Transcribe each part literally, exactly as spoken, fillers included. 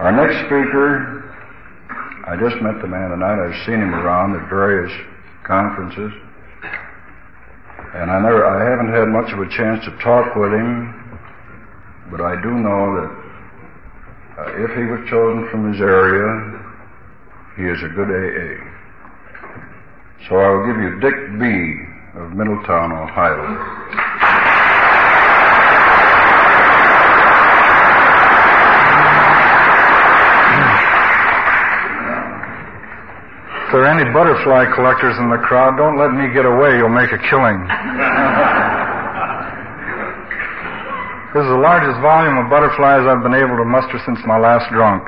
Our next speaker, I just met the man tonight. I've seen him around at various conferences, and I never, I haven't had much of a chance to talk with him, but I do know that uh, if he was chosen from his area, he is a good A A. So I'll give you Dick B. of Middletown, Ohio. If there are any butterfly collectors in the crowd, don't let me get away. You'll make a killing. This is the largest volume of butterflies I've been able to muster since my last drunk.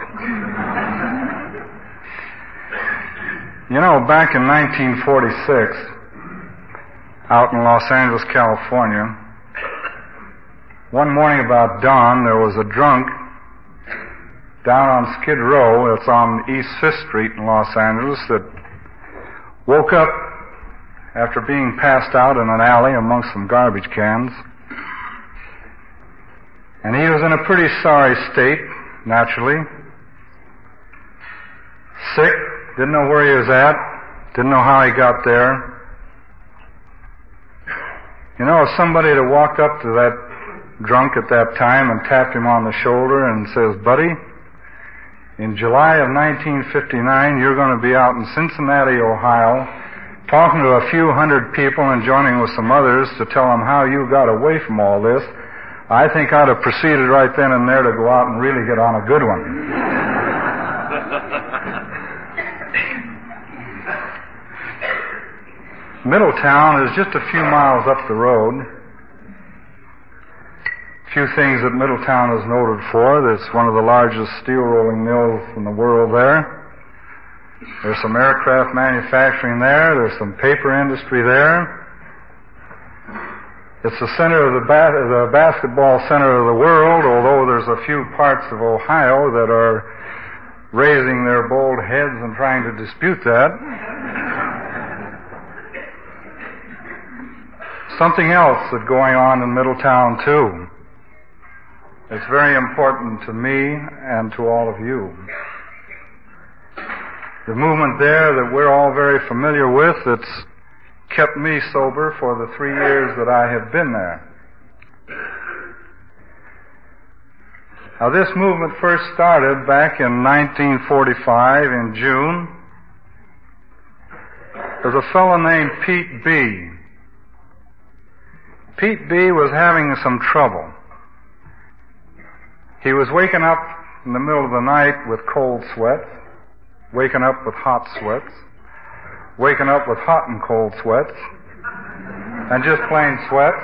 You know, back in nineteen forty-six, out in Los Angeles, California, one morning about dawn, there was a drunk down on Skid Row, it's on East Fifth Street in Los Angeles, that woke up after being passed out in an alley amongst some garbage cans. And he was in a pretty sorry state, naturally. Sick, didn't know where he was at, didn't know how he got there. You know, if somebody had walked up to that drunk at that time and tapped him on the shoulder and says, "Buddy, in July of nineteen fifty-nine, you're going to be out in Cincinnati, Ohio, talking to a few hundred people and joining with some others to tell them how you got away from all this," I think I'd have proceeded right then and there to go out and really get on a good one. Middletown is just a few miles up the road. A few things that Middletown is noted for. It's one of the largest steel rolling mills in the world there. There's some aircraft manufacturing there. There's some paper industry there. It's the center of the, ba- the basketball center of the world, although there's a few parts of Ohio that are raising their bold heads and trying to dispute that. Something else that's going on in Middletown, too. It's very important to me and to all of you. The movement there that we're all very familiar with, that's kept me sober for the three years that I have been there. Now, this movement first started back in nineteen forty-five in June. There's a fellow named Pete B. Pete B. was having some trouble. He was waking up in the middle of the night with cold sweats, waking up with hot sweats, waking up with hot and cold sweats, and just plain sweats,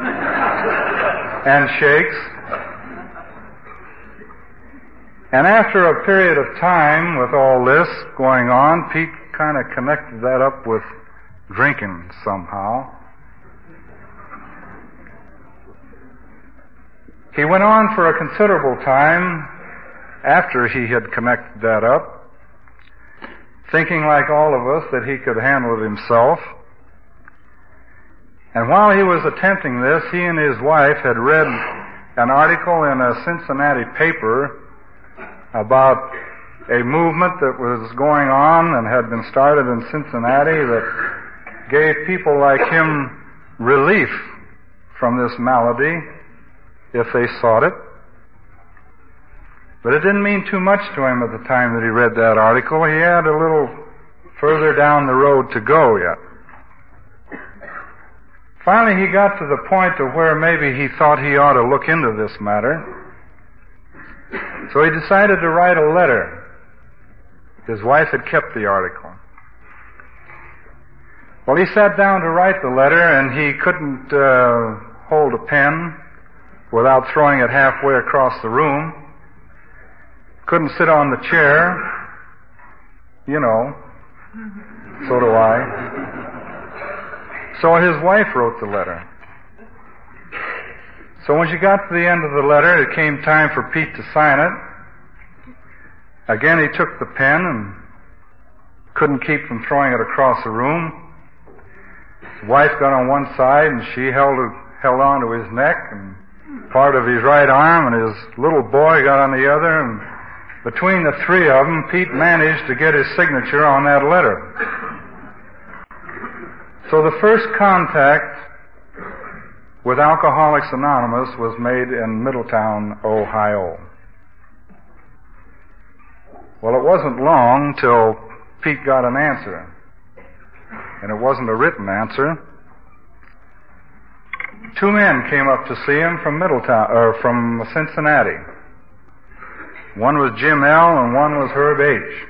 and shakes. And after a period of time with all this going on, Pete kind of connected that up with drinking somehow. He went on for a considerable time after he had connected that up, thinking like all of us that he could handle it himself. And while he was attempting this, he and his wife had read an article in a Cincinnati paper about a movement that was going on and had been started in Cincinnati that gave people like him relief from this malady if they sought it. But it didn't mean too much to him at the time that he read that article. He had a little further down the road to go yet. Finally, he got to the point of where maybe he thought he ought to look into this matter. So he decided to write a letter. His wife had kept the article. Well, he sat down to write the letter, and he couldn't uh, hold a pen without throwing it halfway across the room. Couldn't sit on the chair. You know, so do I. So his wife wrote the letter. So when she got to the end of the letter, it came time for Pete to sign it. Again, he took the pen and couldn't keep from throwing it across the room. His wife got on one side, and she held held on to his neck and part of his right arm, and his little boy got on the other, and Between the three of them, Pete managed to get his signature on that letter. So the first contact with Alcoholics Anonymous was made in Middletown, Ohio. Well, it wasn't long till Pete got an answer. And it wasn't a written answer. Two men came up to see him from Middletown, or from Cincinnati. One was Jim L. and one was Herb H.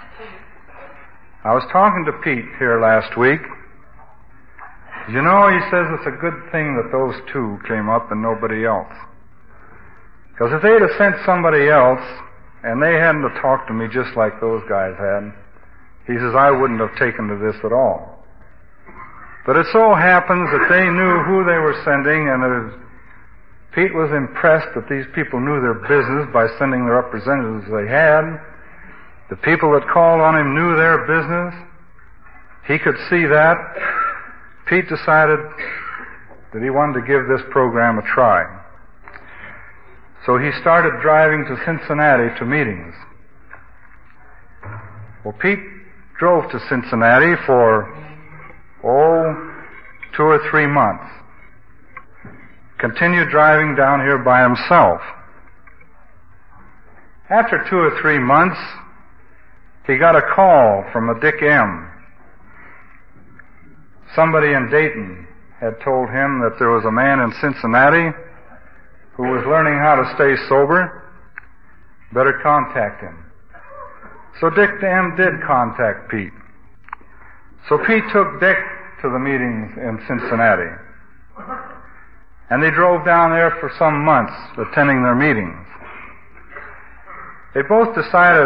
I was talking to Pete here last week. You know, he says it's a good thing that those two came up and nobody else. Because if they'd have sent somebody else, and they hadn't have talked to me just like those guys had, he says, I wouldn't have taken to this at all. But it so happens that they knew who they were sending, and it, Pete was impressed that these people knew their business by sending the representatives they had. The people that called on him knew their business. He could see that. Pete decided that he wanted to give this program a try. So he started driving to Cincinnati to meetings. Well, Pete drove to Cincinnati for, oh, two or three months. Continued driving down here by himself. After two or three months, he got a call from a Dick M. Somebody in Dayton had told him that there was a man in Cincinnati who was learning how to stay sober. Better contact him. So Dick M. did contact Pete. So Pete took Dick to the meetings in Cincinnati. And they drove down there for some months, attending their meetings. They both decided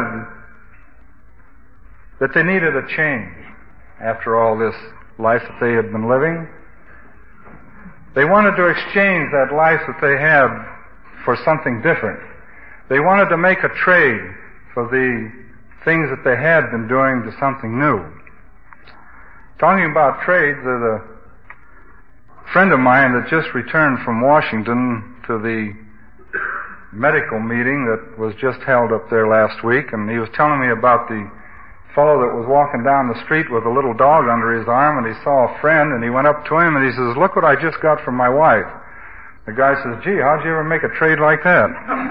that they needed a change after all this life that they had been living. They wanted to exchange that life that they had for something different. They wanted to make a trade for the things that they had been doing to something new. Talking about trades, there's a friend of mine that just returned from Washington to the medical meeting that was just held up there last week, and he was telling me about the fellow that was walking down the street with a little dog under his arm, and he saw a friend, and he went up to him and he says, look what I just got from my wife. The guy says, gee, how'd you ever make a trade like that?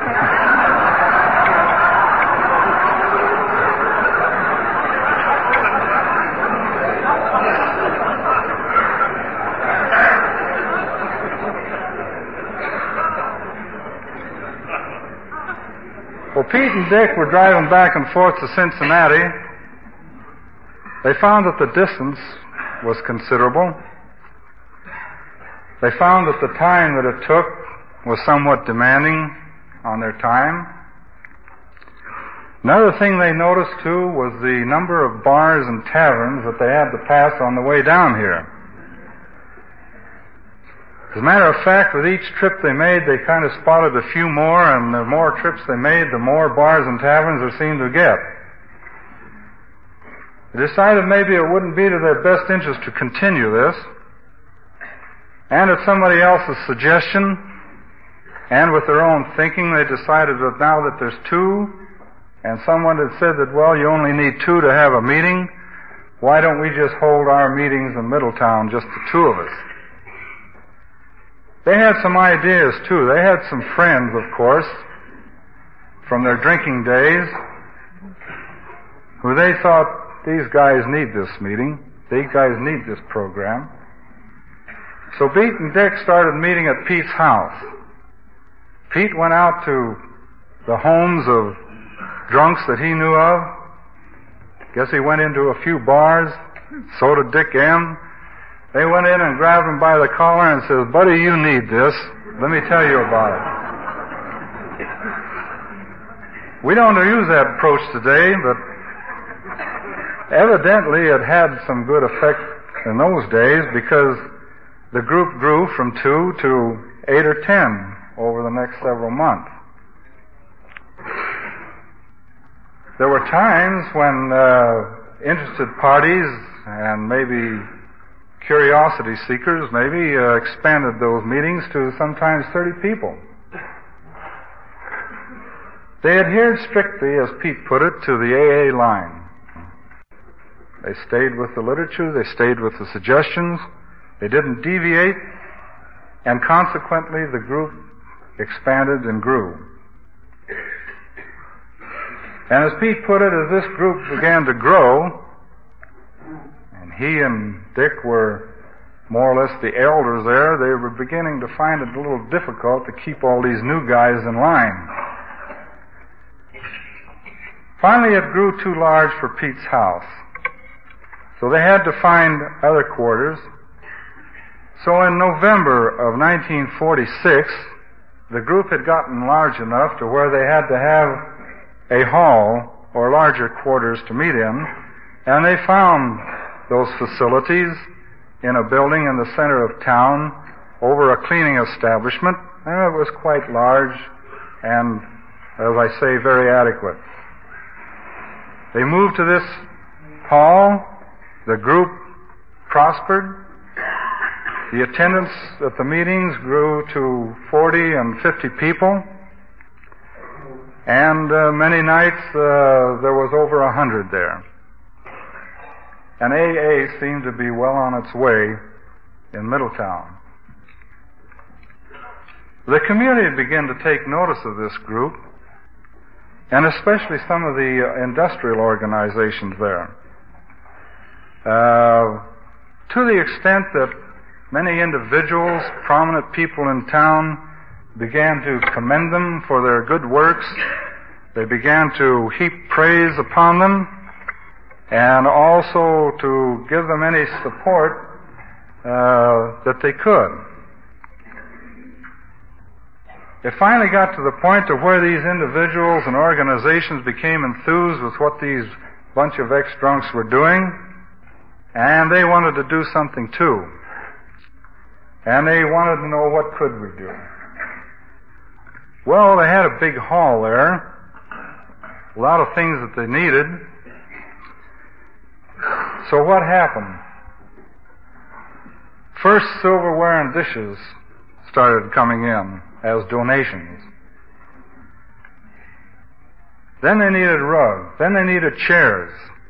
Well, Pete and Dick were driving back and forth to Cincinnati. They found that the distance was considerable. They found that the time that it took was somewhat demanding on their time. Another thing they noticed, too, was the number of bars and taverns that they had to pass on the way down here. As a matter of fact, with each trip they made, they kind of spotted a few more, and the more trips they made, the more bars and taverns there seemed to get. They decided maybe it wouldn't be to their best interest to continue this. And at somebody else's suggestion, and with their own thinking, they decided that now that there's two, and someone had said that, well, you only need two to have a meeting, why don't we just hold our meetings in Middletown, just the two of us? They had some ideas, too. They had some friends, of course, from their drinking days, who they thought, these guys need this meeting. These guys need this program. So Pete and Dick started meeting at Pete's house. Pete went out to the homes of drunks that he knew of. Guess he went into a few bars. So did Dick M. They went in and grabbed him by the collar and said, buddy, you need this. Let me tell you about it. We don't use that approach today, but evidently it had some good effect in those days, because the group grew from two to eight or ten over the next several months. There were times when uh, interested parties and maybe curiosity seekers maybe uh, expanded those meetings to sometimes thirty people. They adhered strictly, as Pete put it, to the A A line. They stayed with the literature, they stayed with the suggestions, they didn't deviate, and consequently the group expanded and grew. And as Pete put it, as this group began to grow, and he and Dick were more or less the elders there, they were beginning to find it a little difficult to keep all these new guys in line. Finally, it grew too large for Pete's house. So they had to find other quarters. So in November of nineteen forty-six, the group had gotten large enough to where they had to have a hall or larger quarters to meet in, and they found those facilities in a building in the center of town over a cleaning establishment, and it was quite large and, as I say, very adequate. They moved to this hall. The group prospered. The attendance at the meetings grew to forty and fifty people. And uh, many nights uh, there was over a hundred there. And A A seemed to be well on its way in Middletown. The community began to take notice of this group, and especially some of the uh, industrial organizations there. Uh, to the extent that many individuals, prominent people in town, began to commend them for their good works. They began to heap praise upon them, and also to give them any support uh, that they could. It finally got to the point of where these individuals and organizations became enthused with what these bunch of ex-drunks were doing, and they wanted to do something too. And they wanted to know, what could we do? Well, they had a big hall there, a lot of things that they needed. So what happened? First, silverware and dishes started coming in as donations. Then they needed rugs. Then they needed chairs.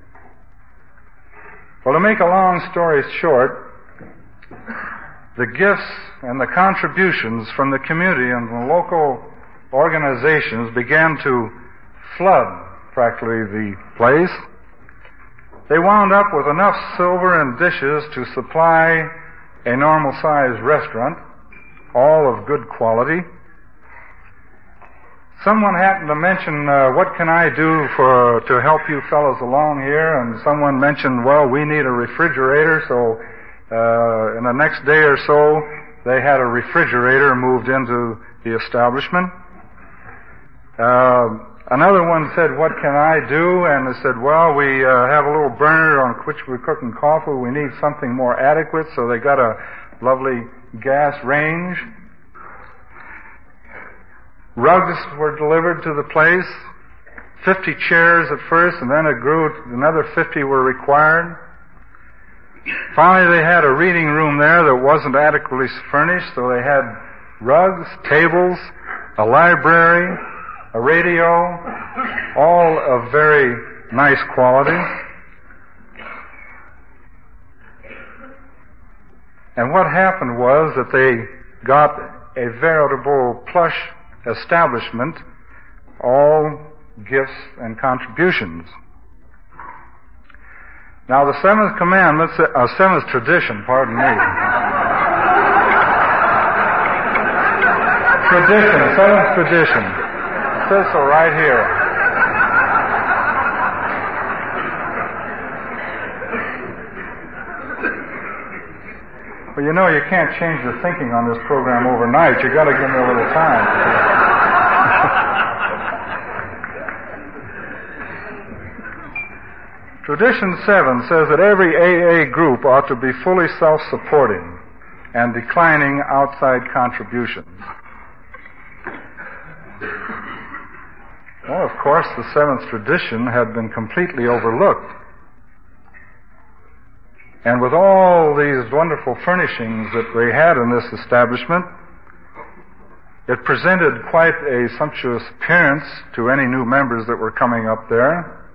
Well, to make a long story short, the gifts and the contributions from the community and the local organizations began to flood practically the place. They wound up with enough silver and dishes to supply a normal-sized restaurant, all of good quality. Someone happened to mention, uh, what can I do for to help you fellows along here? And someone mentioned, well, we need a refrigerator. So uh, in the next day or so, they had a refrigerator moved into the establishment. Uh, another one said, what can I do? And they said, well, we uh, have a little burner on which we're cooking coffee. We need something more adequate. So they got a lovely gas range. Rugs were delivered to the place, fifty chairs at first, and then it grew, another fifty were required. Finally, they had a reading room there that wasn't adequately furnished, so they had rugs, tables, a library, a radio, all of very nice quality. And what happened was that they got a veritable plush establishment, all gifts and contributions. Now the seventh commandment, uh, seventh tradition, pardon me. tradition, seventh tradition. It says so right here. Well, you know, you can't change the thinking on this program overnight. You've got to give me a little time. Tradition seven says that every A A group ought to be fully self-supporting and declining outside contributions. Well, of course, the seventh tradition had been completely overlooked. And with all these wonderful furnishings that we had in this establishment, It presented quite a sumptuous appearance to any new members that were coming up there.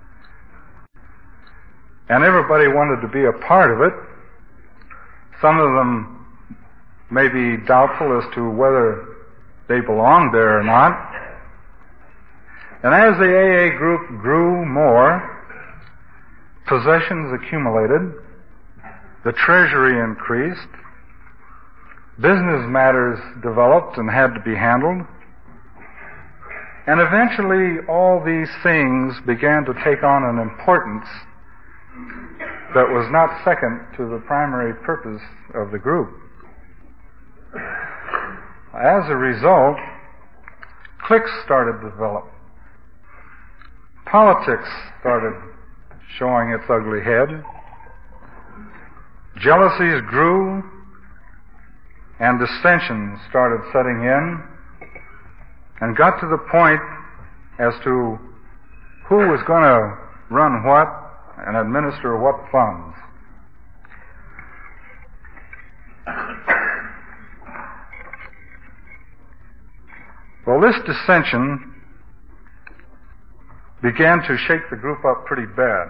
And everybody wanted to be a part of it. Some of them may be doubtful as to whether they belonged there or not. And as the A A group grew more, possessions accumulated, the treasury increased, business matters developed and had to be handled, and eventually all these things began to take on an importance that was not second to the primary purpose of the group. As a result, cliques started to develop. Politics started showing its ugly head. Jealousies grew, and dissension started setting in, and got to the point as to who was going to run what and administer what funds. Well, this dissension began to shake the group up pretty bad.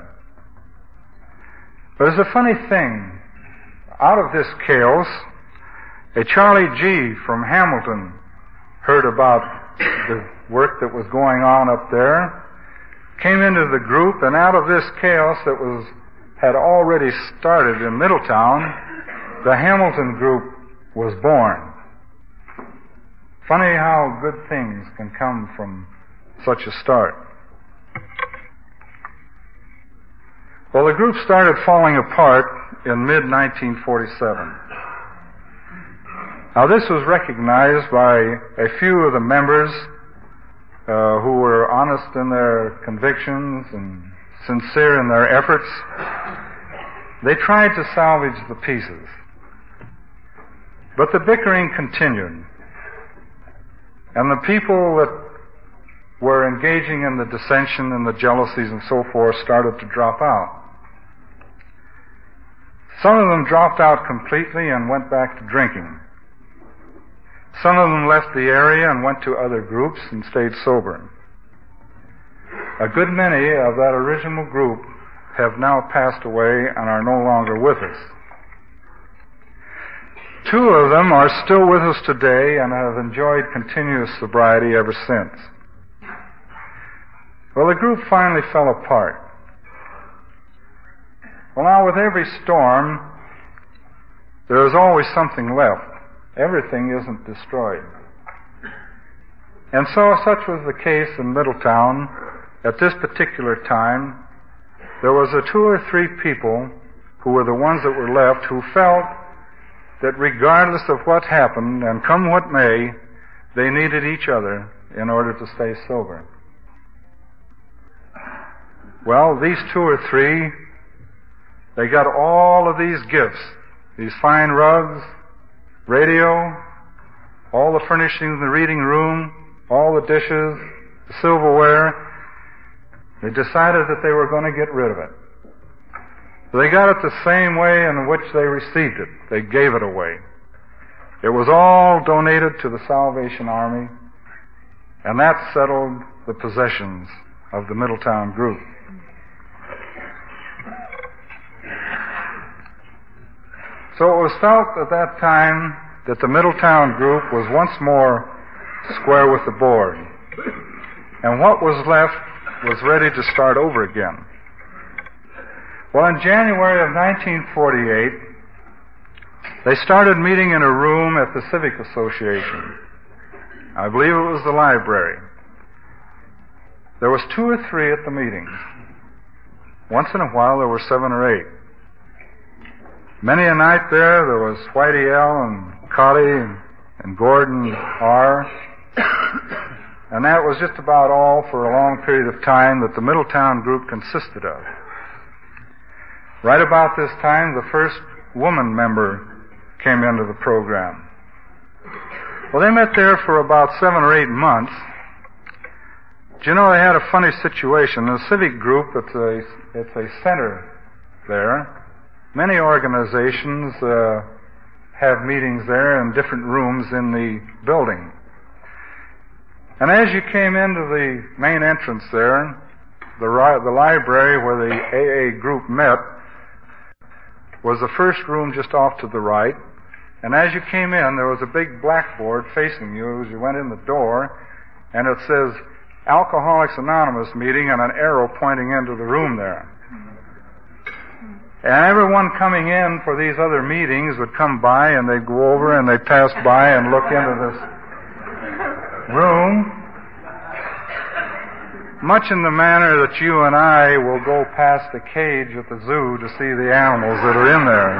But it's a funny thing. Out of this chaos, a Charlie G. from Hamilton heard about the work that was going on up there, came into the group, and out of this chaos that was had already started in Middletown, the Hamilton group was born. Funny how good things can come from such a start. Well, the group started falling apart in mid nineteen forty-seven. Now, this was recognized by a few of the members uh, who were honest in their convictions and sincere in their efforts. They tried to salvage the pieces. But the bickering continued. And the people that were engaging in the dissension and the jealousies and so forth started to drop out. Some of them dropped out completely and went back to drinking. Some of them left the area and went to other groups and stayed sober. A good many of that original group have now passed away and are no longer with us. Two of them are still with us today and have enjoyed continuous sobriety ever since. Well, the group finally fell apart. Well, now with every storm, there is always something left. Everything isn't destroyed. And so such was the case in Middletown. At this particular time, there was a two or three people who were the ones that were left who felt that regardless of what happened, and come what may, they needed each other in order to stay sober. Well, these two or three, they got all of these gifts, these fine rugs, radio, all the furnishings in the reading room, all the dishes, the silverware. They decided that they were going to get rid of it. They got it the same way in which they received it. They gave it away. It was all donated to the Salvation Army, and that settled the possessions of the Middletown group. So it was felt at that time that the Middletown group was once more square with the board. And what was left was ready to start over again. Well, in January of nineteen forty-eight, they started meeting in a room at the Civic Association. I believe it was the library. There was two or three at the meetings. Once in a while there were seven or eight. Many a night there, there was Whitey L. and Cotty and, and Gordon R. And that was just about all for a long period of time that the Middletown group consisted of. Right about this time, the first woman member came into the program. Well, they met there for about seven or eight months. Do you know, they had a funny situation. The civic group, it's a, it's a center there. Many organizations uh, have meetings there in different rooms in the building. And as you came into the main entrance there, the, ri- the library where the A A group met was the first room just off to the right. And as you came in, there was a big blackboard facing you as you went in the door, and it says Alcoholics Anonymous meeting and an arrow pointing into the room there. And everyone coming in for these other meetings would come by and they'd go over and they'd pass by and look into this room, much in the manner that you and I will go past the cage at the zoo to see the animals that are in there.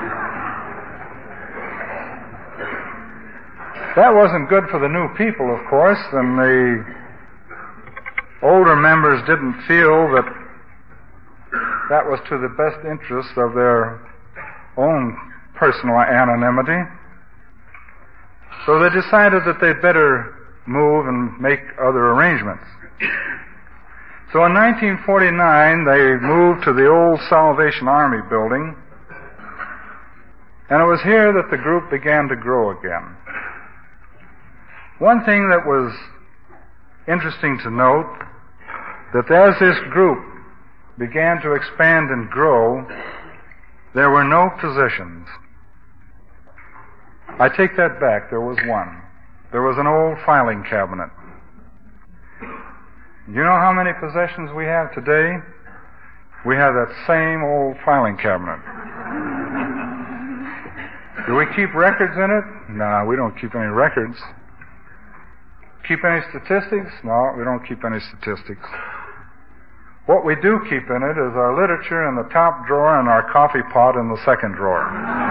That wasn't good for the new people, of course, and the older members didn't feel that that was to the best interest of their own personal anonymity. So they decided that they'd better move and make other arrangements. So in nineteen forty-nine, they moved to the old Salvation Army building, and it was here that the group began to grow again. One thing that was interesting to note, that as this group began to expand and grow, there were no positions. I take that back, there was one. There was an old filing cabinet. You know how many possessions we have today? We have that same old filing cabinet. Do we keep records in it? No, we don't keep any records. Keep any statistics? No, we don't keep any statistics. What we do keep in it is our literature in the top drawer and our coffee pot in the second drawer.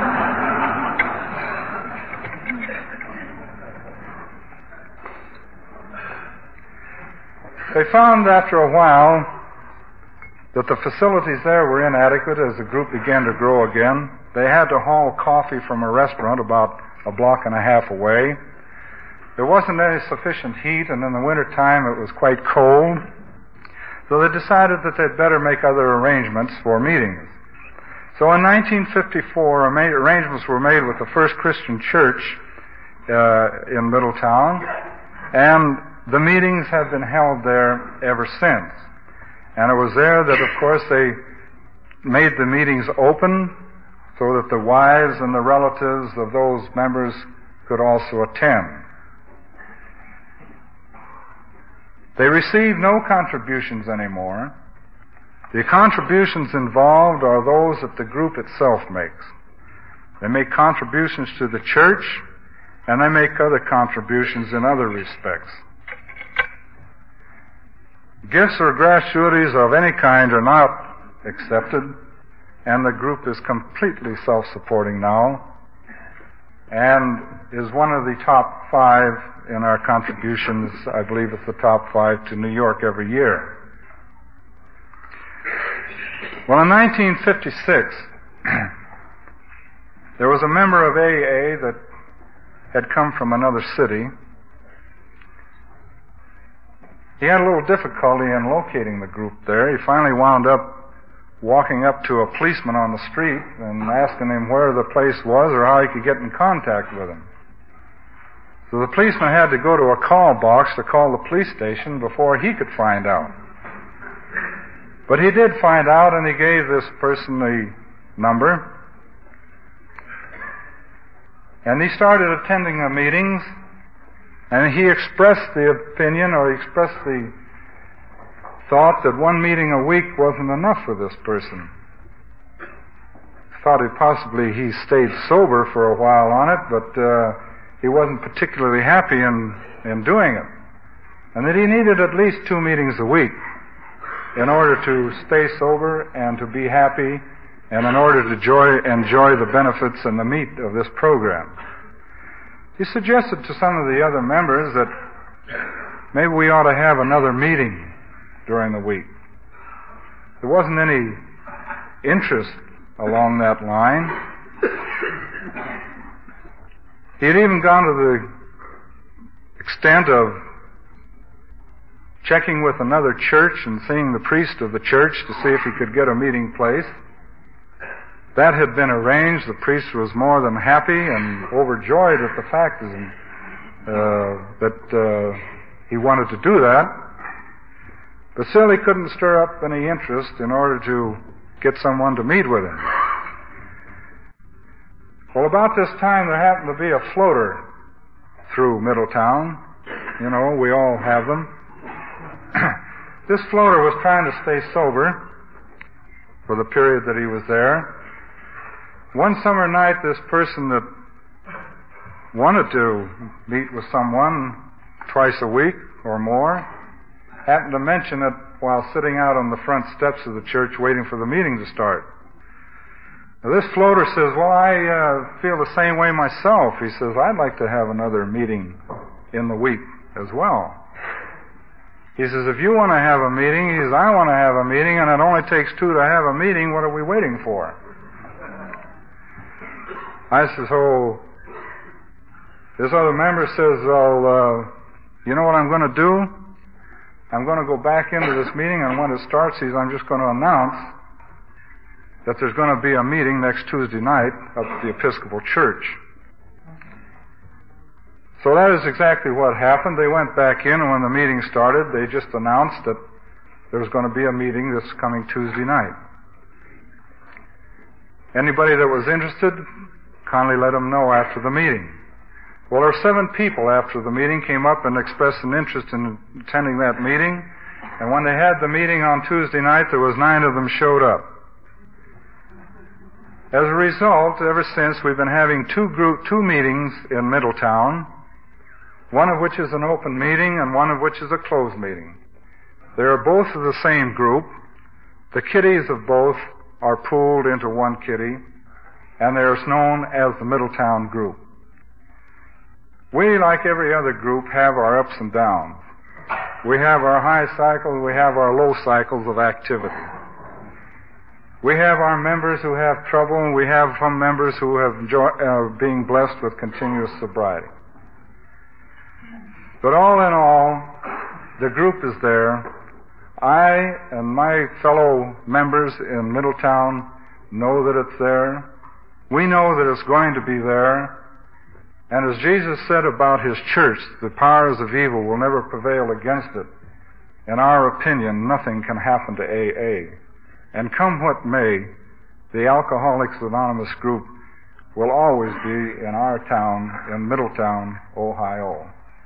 They found after a while that the facilities there were inadequate as the group began to grow again. They had to haul coffee from a restaurant about a block and a half away. There wasn't any sufficient heat, and in the wintertime it was quite cold. So they decided that they'd better make other arrangements for meetings. So in nineteen fifty-four, arrangements were made with the First Christian Church uh, in Middletown, and the meetings have been held there ever since. And it was there that, of course, they made the meetings open so that the wives and the relatives of those members could also attend. They receive no contributions anymore. The contributions involved are those that the group itself makes. They make contributions to the church, and they make other contributions in other respects. Gifts or gratuities of any kind are not accepted, and the group is completely self-supporting now, and is one of the top five in our contributions. I believe it's the top five to New York every year. Well, in nineteen fifty-six, there was a member of A A that had come from another city. He had a little difficulty in locating the group there. He finally wound up walking up to a policeman on the street and asking him where the place was or how he could get in contact with him. So the policeman had to go to a call box to call the police station before he could find out. But he did find out, and he gave this person the number. And he started attending the meetings, and he expressed the opinion, or he expressed the thought that one meeting a week wasn't enough for this person. Thought he possibly he stayed sober for a while on it, but uh, he wasn't particularly happy in, in doing it. And that he needed at least two meetings a week in order to stay sober and to be happy, and in order to enjoy, enjoy the benefits and the meat of this program. He suggested to some of the other members that maybe we ought to have another meeting during the week. There wasn't any interest along that line. He had even gone to the extent of checking with another church and seeing the priest of the church to see if he could get a meeting place. That had been arranged. The priest was more than happy and overjoyed at the fact uh, that uh, he wanted to do that, but still he couldn't stir up any interest in order to get someone to meet with him. Well, about this time there happened to be a floater through Middletown. You know, we all have them. This floater was trying to stay sober for the period that he was there. One summer night, this person that wanted to meet with someone twice a week or more happened to mention it while sitting out on the front steps of the church waiting for the meeting to start. Now, this floater says, well, I uh, feel the same way myself. He says, I'd like to have another meeting in the week as well. He says, if you want to have a meeting, he says, I want to have a meeting, and it only takes two to have a meeting. What are we waiting for? I says, oh, this other member says, well, uh, you know what I'm going to do? I'm going to go back into this meeting, and when it starts, he says, I'm just going to announce that there's going to be a meeting next Tuesday night up at the Episcopal Church. So that is exactly what happened. They went back in, and when the meeting started, they just announced that there was going to be a meeting this coming Tuesday night. Anybody that was interested, kindly let them know after the meeting. Well, there were seven people after the meeting came up and expressed an interest in attending that meeting, and when they had the meeting on Tuesday night, there was nine of them showed up. As a result, ever since, we've been having two group, two meetings in Middletown, one of which is an open meeting and one of which is a closed meeting. They are both of the same group. The kiddies of both are pooled into one kiddie, and they are known as the Middletown group. We, like every other group, have our ups and downs. We have our high cycles, we have our low cycles of activity. We have our members who have trouble, and we have some members who have enjoy, uh, being blessed with continuous sobriety. But all in all, the group is there. I and my fellow members in Middletown know that it's there. We know that it's going to be there. And as Jesus said about His church, the powers of evil will never prevail against it. In our opinion, nothing can happen to A A. And come what may, the Alcoholics Anonymous group will always be in our town, in Middletown, Ohio.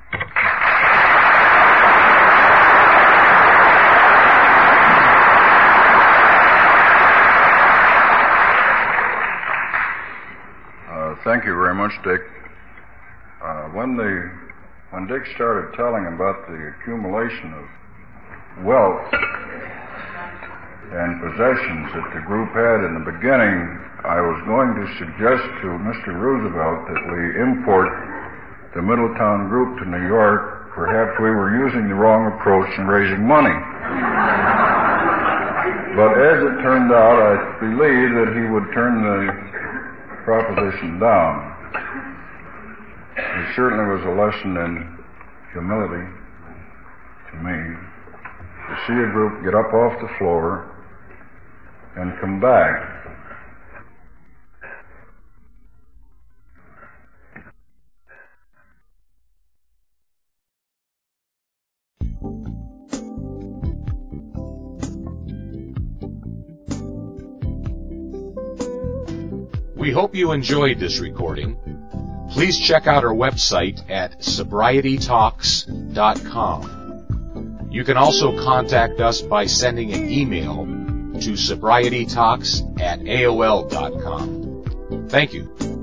Uh, thank you very much, Dick. Uh, when the when Dick started telling about the accumulation of wealth and possessions that the group had in the beginning, I was going to suggest to Mister Roosevelt that we import the Middletown group to New York. Perhaps we were using the wrong approach in raising money. But as it turned out, I believe that he would turn the proposition down. It certainly was a lesson in humility to me to see a group get up off the floor and come back. We hope you enjoyed this recording. Please check out our website at sobriety talks dot com. You can also contact us by sending an email to sobriety talks at A O L dot com. Thank you.